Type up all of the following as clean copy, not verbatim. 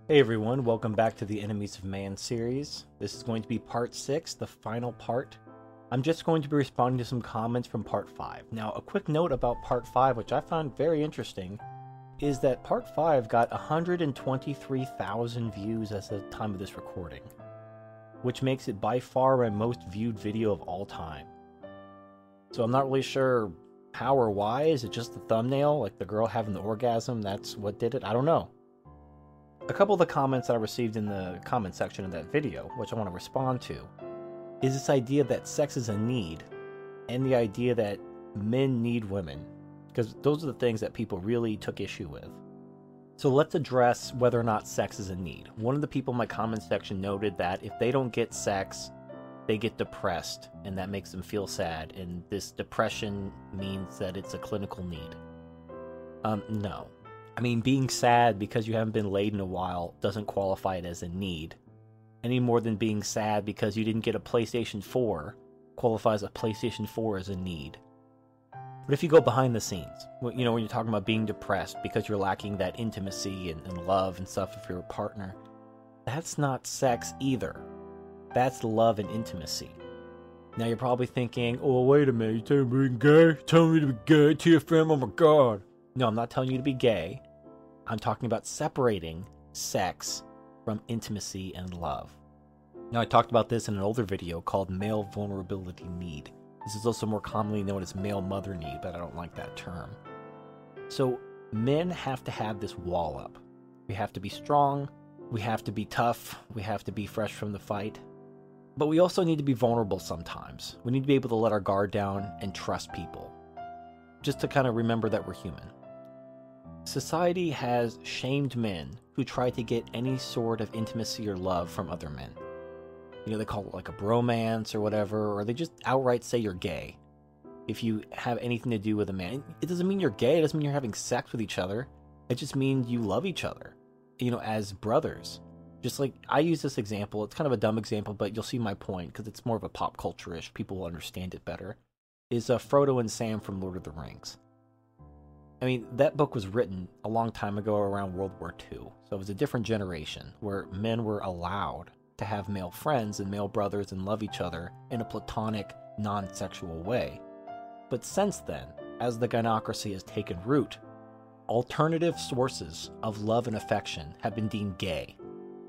Hey everyone, welcome back to the Enemies of Man series. This is going to be part 6, the final part. I'm just going to be responding to some comments from part 5. Now, a quick note about part 5, which I found very interesting, is that part 5 got 123,000 views as of the time of this recording, which makes it by far my most viewed video of all time. So I'm not really sure how or why. Is it just the thumbnail, like the girl having the orgasm, that's what did it? I don't know. A couple of the comments that I received in the comment section of that video, which I want to respond to, is this idea that sex is a need, and the idea that men need women, because those are the things that people really took issue with. So let's address whether or not sex is a need. One of the people in my comment section noted that if they don't get sex, they get depressed, and that makes them feel sad, and this depression means that it's a clinical need. No. I mean, being sad because you haven't been laid in a while doesn't qualify it as a need, any more than being sad because you didn't get a PlayStation 4 qualifies a PlayStation 4 as a need. But if you go behind the scenes, when you're talking about being depressed because you're lacking that intimacy and love and stuff with your partner, that's not sex either. That's love and intimacy. Now you're probably thinking, oh, wait a minute, you're telling me to be gay? Telling me to be gay, TFM, oh my god. No, I'm not telling you to be gay. I'm talking about separating sex from intimacy and love. Now, I talked about this in an older video called Male Vulnerability Need. This is also more commonly known as male mother need, but I don't like that term. So, men have to have this wall up. We have to be strong, we have to be tough, we have to be fresh from the fight. But we also need to be vulnerable sometimes. We need to be able to let our guard down and trust people. Just to kind of remember that we're human. Society has shamed men who try to get any sort of intimacy or love from other men. They call it like a bromance or whatever, or they just outright say you're gay if you have anything to do with a man. It doesn't mean you're gay, it doesn't mean you're having sex with each other. It just means you love each other, as brothers. Just like, I use this example, it's kind of a dumb example, but you'll see my point, because it's more of a pop culture-ish, people will understand it better, is Frodo and Sam from Lord of the Rings. I mean, that book was written a long time ago around World War II, so it was a different generation where men were allowed to have male friends and male brothers and love each other in a platonic, non-sexual way. But since then, as the gynocracy has taken root, alternative sources of love and affection have been deemed gay.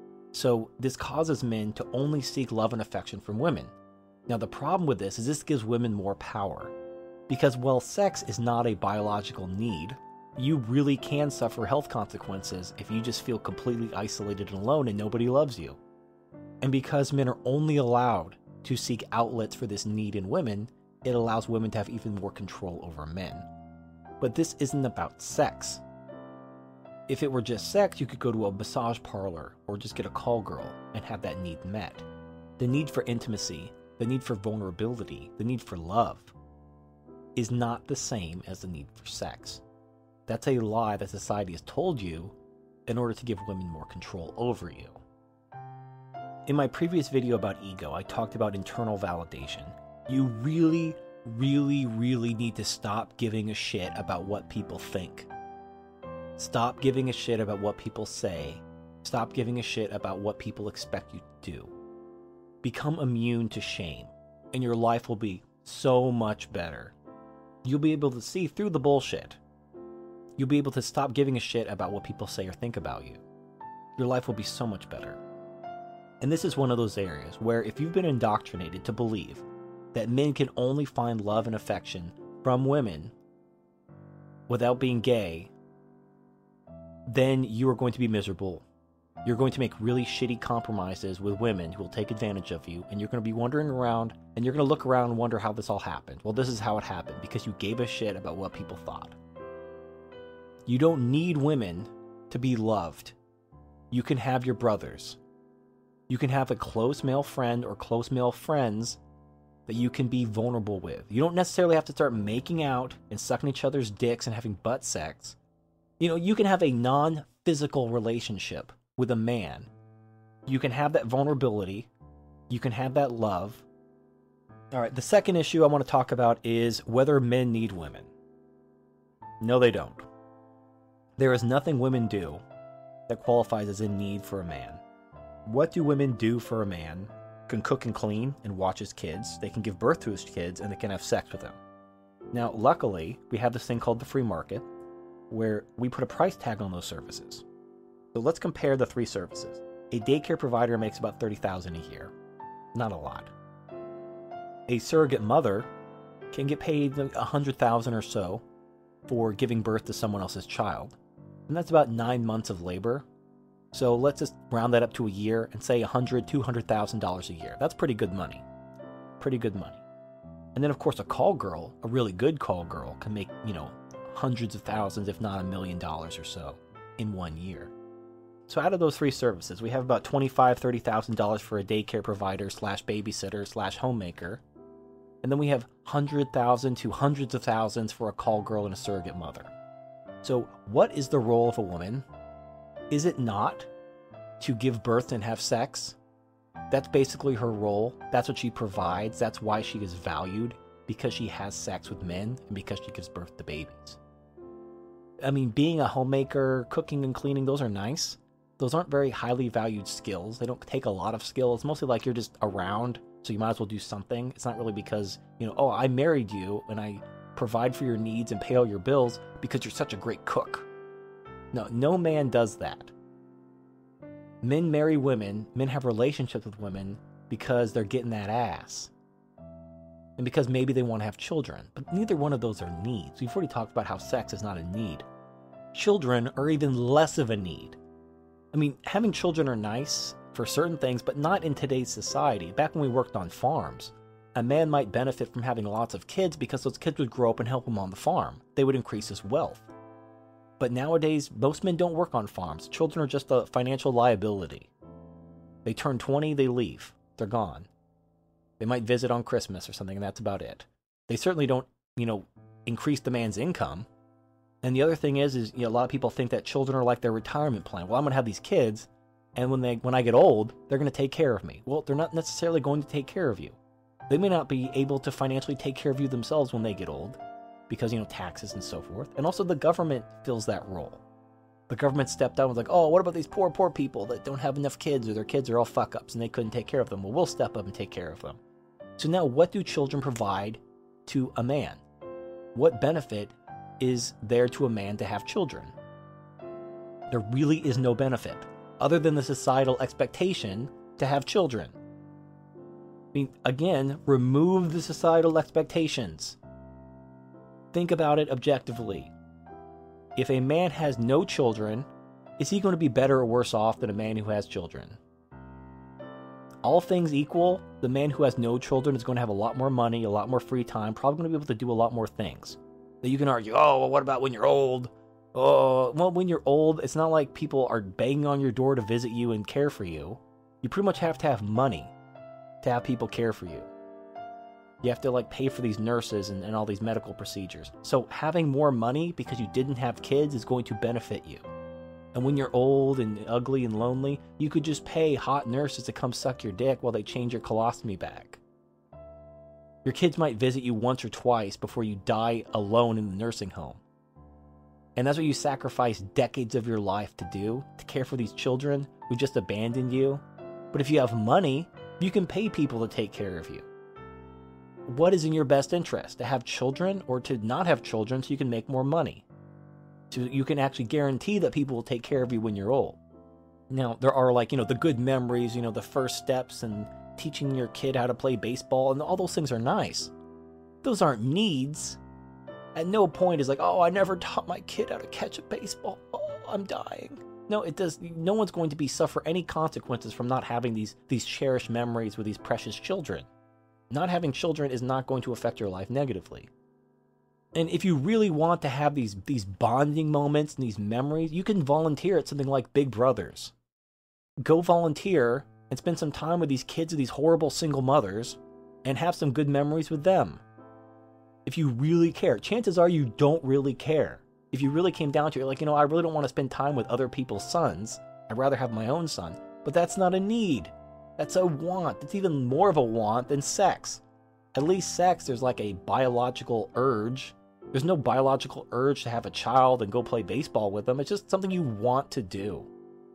So this causes men to only seek love and affection from women. Now the problem with this is this gives women more power. Because while sex is not a biological need, you really can suffer health consequences if you just feel completely isolated and alone and nobody loves you. And because men are only allowed to seek outlets for this need in women, it allows women to have even more control over men. But this isn't about sex. If it were just sex, you could go to a massage parlor or just get a call girl and have that need met. The need for intimacy, the need for vulnerability, the need for love is not the same as the need for sex. That's a lie that society has told you in order to give women more control over you. In my previous video about ego, I talked about internal validation. You really, really, really need to stop giving a shit about what people think. Stop giving a shit about what people say. Stop giving a shit about what people expect you to do. Become immune to shame, and your life will be so much better. You'll be able to see through the bullshit. You'll be able to stop giving a shit about what people say or think about you. Your life will be so much better. And this is one of those areas where if you've been indoctrinated to believe that men can only find love and affection from women without being gay, then you are going to be miserable. You're going to make really shitty compromises with women who will take advantage of you, and you're going to be wandering around, and you're going to look around and wonder how this all happened. Well, this is how it happened, because you gave a shit about what people thought. You don't need women to be loved. You can have your brothers. You can have a close male friend or close male friends that you can be vulnerable with. You don't necessarily have to start making out and sucking each other's dicks and having butt sex. You can have a non-physical relationship with a man. You can have that vulnerability. You can have that love. Alright, the second issue I want to talk about is whether men need women. No, they don't. There is nothing women do that qualifies as in need for a man. What do women do for a man? Can cook and clean and watch his kids, they can give birth to his kids, and they can have sex with them. Now, luckily, we have this thing called the free market, where we put a price tag on those services. So let's compare the three services. A daycare provider makes about $30,000 a year. Not a lot. A surrogate mother can get paid $100,000 or so for giving birth to someone else's child. And that's about 9 months of labor. So let's just round that up to a year and say $100,000, $200,000 a year. That's pretty good money. Pretty good money. And then, of course, a call girl, a really good call girl, can make, hundreds of thousands, if not $1 million or so in 1 year. So out of those three services, we have about $25,000, $30,000 for a daycare provider / babysitter / homemaker. And then we have $100,000 to hundreds of thousands for a call girl and a surrogate mother. So what is the role of a woman? Is it not to give birth and have sex? That's basically her role. That's what she provides. That's why she is valued, because she has sex with men and because she gives birth to babies. I mean, being a homemaker, cooking and cleaning, those are nice. Those aren't very highly valued skills. They don't take a lot of skill. It's mostly like you're just around, so you might as well do something. It's not really because, oh, I married you and I provide for your needs and pay all your bills because you're such a great cook. No man does that. Men marry women, men have relationships with women because they're getting that ass. And because maybe they want to have children. But neither one of those are needs. We've already talked about how sex is not a need. Children are even less of a need. I mean, having children are nice for certain things, but not in today's society. Back when we worked on farms, a man might benefit from having lots of kids because those kids would grow up and help him on the farm. They would increase his wealth. But nowadays, most men don't work on farms. Children are just a financial liability. They turn 20, they leave. They're gone. They might visit on Christmas or something, and that's about it. They certainly don't, increase the man's income. And the other thing is a lot of people think that children are like their retirement plan. Well, I'm going to have these kids, and when I get old, they're going to take care of me. Well, they're not necessarily going to take care of you. They may not be able to financially take care of you themselves when they get old, because, taxes and so forth. And also the government fills that role. The government stepped out and was like, oh, what about these poor people that don't have enough kids, or their kids are all fuck-ups and they couldn't take care of them? Well, we'll step up and take care of them. So now what do children provide to a man? What benefit is there to a man to have children? There really is no benefit, other than the societal expectation to have children. I mean, again, remove the societal expectations. Think about it objectively. If a man has no children, is he going to be better or worse off than a man who has children? All things equal, the man who has no children is going to have a lot more money, a lot more free time, probably going to be able to do a lot more things. That you can argue, oh, well, what about when you're old? Oh, well, when you're old, it's not like people are banging on your door to visit you and care for you. You pretty much have to have money to have people care for you. You have to pay for these nurses and all these medical procedures. So having more money because you didn't have kids is going to benefit you. And when you're old and ugly and lonely, you could just pay hot nurses to come suck your dick while they change your colostomy bag. Your kids might visit you once or twice before you die alone in the nursing home. And that's what you sacrifice decades of your life to do, to care for these children who just abandoned you. But if you have money, you can pay people to take care of you. What is in your best interest? To have children or to not have children so you can make more money? So you can actually guarantee that people will take care of you when you're old. Now, there are the good memories, the first steps and teaching your kid how to play baseball, and all those things are nice. Those aren't needs. At no point is oh, I never taught my kid how to catch a baseball. Oh, I'm dying. No, it does. No one's going to suffer any consequences from not having these cherished memories with these precious children. Not having children is not going to affect your life negatively. And if you really want to have these bonding moments and these memories, you can volunteer at something like Big Brothers. Go volunteer and spend some time with these kids of these horrible single mothers and have some good memories with them. If you really care, chances are you don't really care. If you really came down to it, I really don't want to spend time with other people's sons. I'd rather have my own son. But that's not a need. That's a want. It's even more of a want than sex. At least sex, there's a biological urge. There's no biological urge to have a child and go play baseball with them. It's just something you want to do.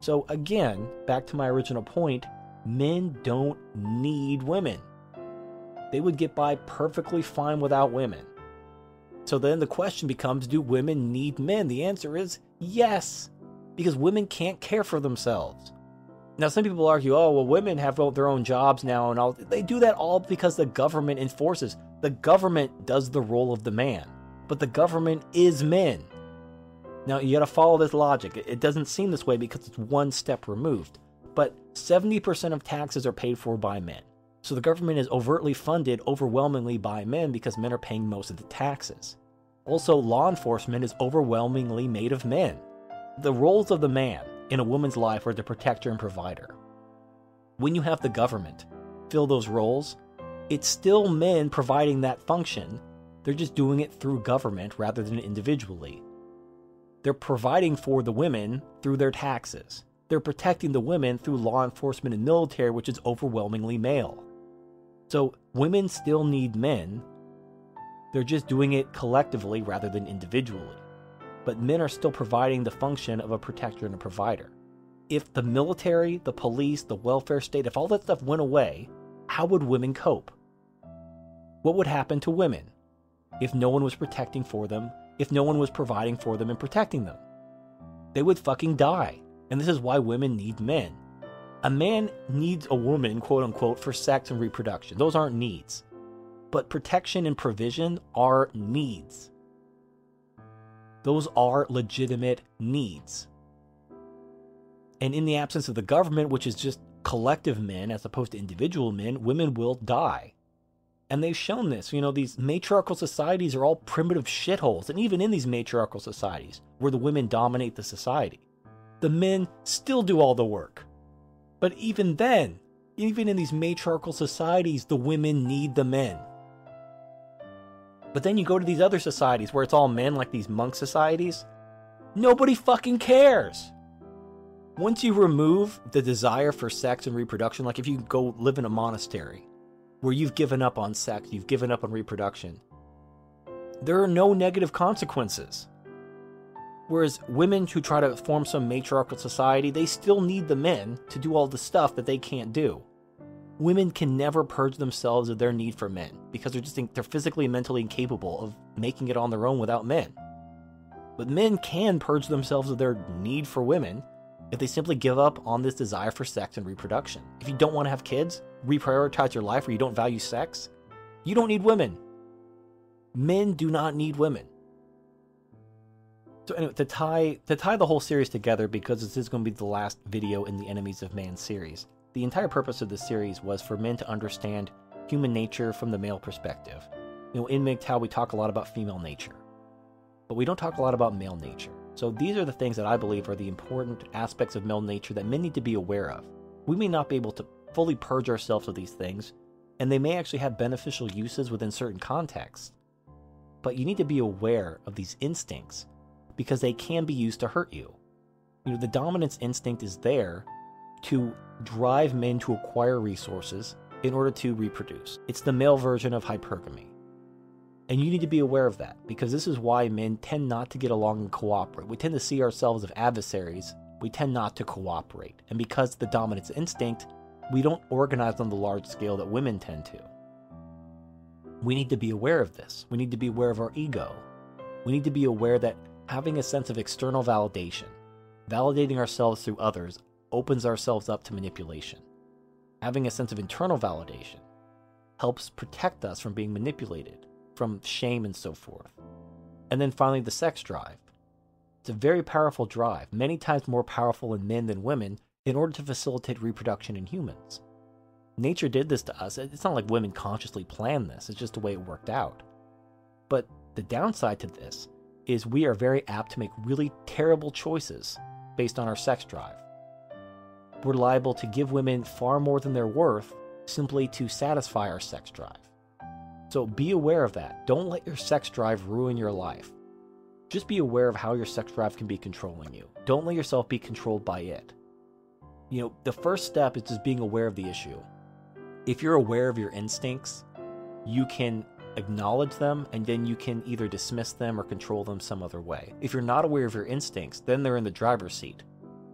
So again, back to my original point, men don't need women. They would get by perfectly fine without women. So then the question becomes, do women need men? The answer is yes, because women can't care for themselves. Now, some people argue, oh, well, women have their own jobs now and all. They do that all because the government enforces. The government does the role of the man, but the government is men. Now, you got to follow this logic. It doesn't seem this way because it's one step removed, but 70% of taxes are paid for by men. So the government is overtly funded overwhelmingly by men because men are paying most of the taxes. Also, law enforcement is overwhelmingly made of men. The roles of the man in a woman's life are the protector and provider. When you have the government fill those roles, it's still men providing that function. They're just doing it through government rather than individually. They're providing for the women through their taxes. They're protecting the women through law enforcement and military, which is overwhelmingly male. So women still need men. They're just doing it collectively rather than individually. But men are still providing the function of a protector and a provider. If the military, the police, the welfare state, if all that stuff went away, how would women cope? What would happen to women if no one was protecting for them, if no one was providing for them and protecting them? They would fucking die. And this is why women need men. A man needs a woman, quote unquote, for sex and reproduction. Those aren't needs. But protection and provision are needs. Those are legitimate needs. And in the absence of the government, which is just collective men as opposed to individual men, women will die. And they've shown this. You know, these matriarchal societies are all primitive shitholes. And even in these matriarchal societies, where the women dominate the society, the men still do all the work. But even then, even in these matriarchal societies, the women need the men. But then you go to these other societies where it's all men, like these monk societies. Nobody fucking cares. Once you remove the desire for sex and reproduction, like if you go live in a monastery where you've given up on sex, you've given up on reproduction, there are no negative consequences. Whereas women who try to form some matriarchal society, they still need the men to do all the stuff that they can't do. Women can never purge themselves of their need for men because they're physically and mentally incapable of making it on their own without men. But men can purge themselves of their need for women if they simply give up on this desire for sex and reproduction. If you don't want to have kids, reprioritize your life, or you don't value sex, you don't need women. Men do not need women. So anyway, to tie the whole series together, because this is going to be the last video in the Enemies of Man series, the entire purpose of this series was for men to understand human nature from the male perspective. You know, in MGTOW we talk a lot about female nature, but we don't talk a lot about male nature. So these are the things that I believe are the important aspects of male nature that men need to be aware of. We may not be able to fully purge ourselves of these things, and they may actually have beneficial uses within certain contexts. But you need to be aware of these instincts, because they can be used to hurt you. You know, the dominance instinct is there to drive men to acquire resources in order to reproduce. It's the male version of hypergamy. And you need to be aware of that, because this is why men tend not to get along and cooperate. We tend to see ourselves as adversaries. We tend not to cooperate. And because the dominance instinct, we don't organize on the large scale that women tend to. We need to be aware of this. We need to be aware of our ego. We need to be aware that having a sense of external validation, validating ourselves through others, opens ourselves up to manipulation. Having a sense of internal validation helps protect us from being manipulated, from shame and so forth. And then finally, the sex drive. It's a very powerful drive, many times more powerful in men than women, in order to facilitate reproduction in humans. Nature did this to us. It's not like women consciously planned this, it's just the way it worked out. But the downside to this is we are very apt to make really terrible choices based on our sex drive. We're liable to give women far more than they're worth simply to satisfy our sex drive. So be aware of that. Don't let your sex drive ruin your life. Just be aware of how your sex drive can be controlling you. Don't let yourself be controlled by it. You know, the first step is just being aware of the issue. If you're aware of your instincts, you can acknowledge them, and then you can either dismiss them or control them some other way. If you're not aware of your instincts, then they're in the driver's seat.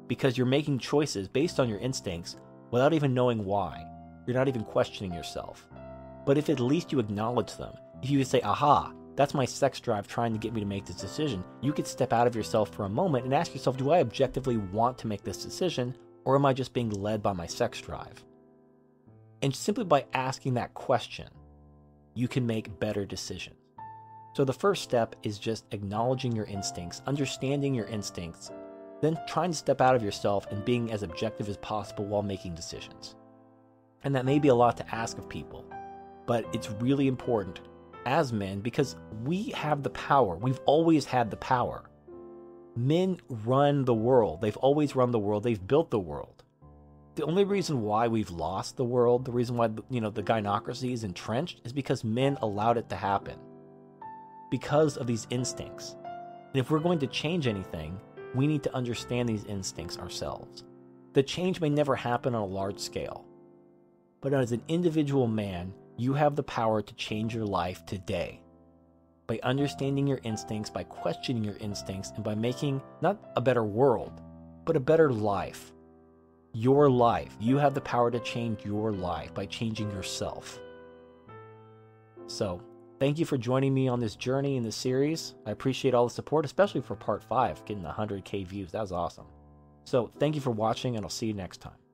because you're making choices based on your instincts without even knowing why. You're not even questioning yourself. But if at least you acknowledge them, if you say, aha, that's my sex drive trying to get me to make this decision, you could step out of yourself for a moment and ask yourself, do I objectively want to make this decision, or am I just being led by my sex drive? And simply by asking that question, you can make better decisions. So the first step is just acknowledging your instincts, understanding your instincts, then trying to step out of yourself and being as objective as possible while making decisions. And that may be a lot to ask of people, but it's really important as men because we have the power. We've always had the power. Men run the world. They've always run the world. They've built the world. The only reason why we've lost the world, the reason why, the gynocracy is entrenched, is because men allowed it to happen. Because of these instincts. And if we're going to change anything, we need to understand these instincts ourselves. The change may never happen on a large scale. But as an individual man, you have the power to change your life today. By understanding your instincts, by questioning your instincts, and by making not a better world, but a better life. Your life. You have the power to change your life by changing yourself. So, thank you for joining me on this journey in this series. I appreciate all the support, especially for part 5, getting 100K views. That was awesome. So, thank you for watching, and I'll see you next time.